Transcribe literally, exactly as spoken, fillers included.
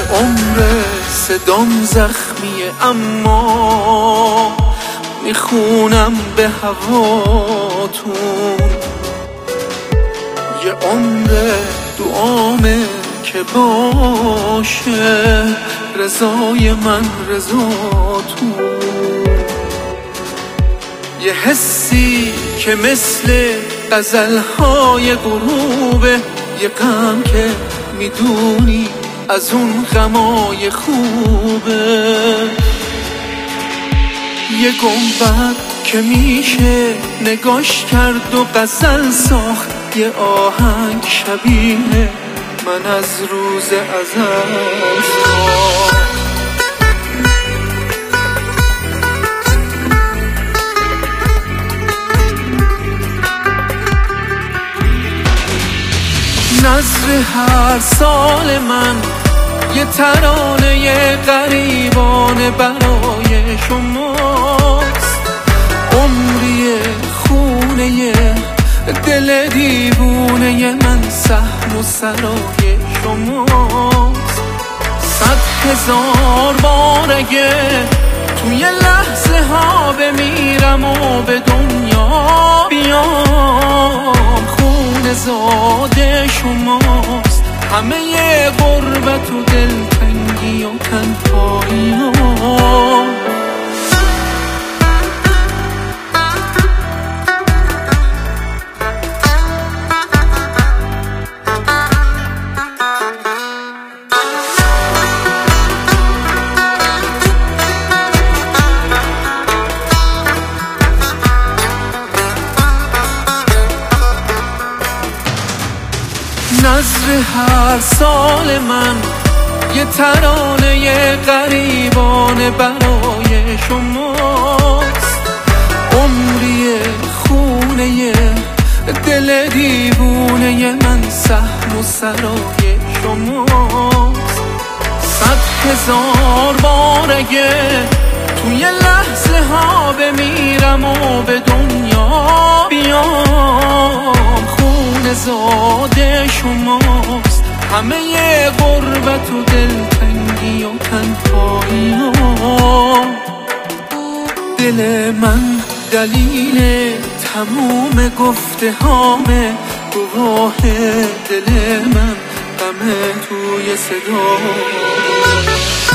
عمر صدام زخمیه اما میخونم به هواتون. یه عمر دعامه که باشه رضای من رضاتون. یه حسی که مثل غزلهای غروبه، یه غم که میدونی از اون غمای خوبه. یه گنبد که میشه نگاش کرد و غزل ساخت، یه آهنگ شبیه من از روز ازل ساخت. نظر هر سال من یه ترانه غریبانه برای شماست. عمری خونه دل دیوونه من سهم و سرای شماست. صد هزار بار اگه توی لحظه ها بمیرم و به دنیا بیام، خون زاده شماست. همه ی غربت و دلتنگی و تنهایی ها. نظر هر سال من یه ترانه غریبانه برای شماست. عمری خونه دل دیوونه من سهم و سرای شماست. صد هزار بار اگه توی لحظه ها بمیرم و به دنیا بیام، خون زاده شماست. همه ی غربت و دلتنگی و تنهایی ها. دل من دلیل تموم گفته هامه، گواه دل من غم توی صدا.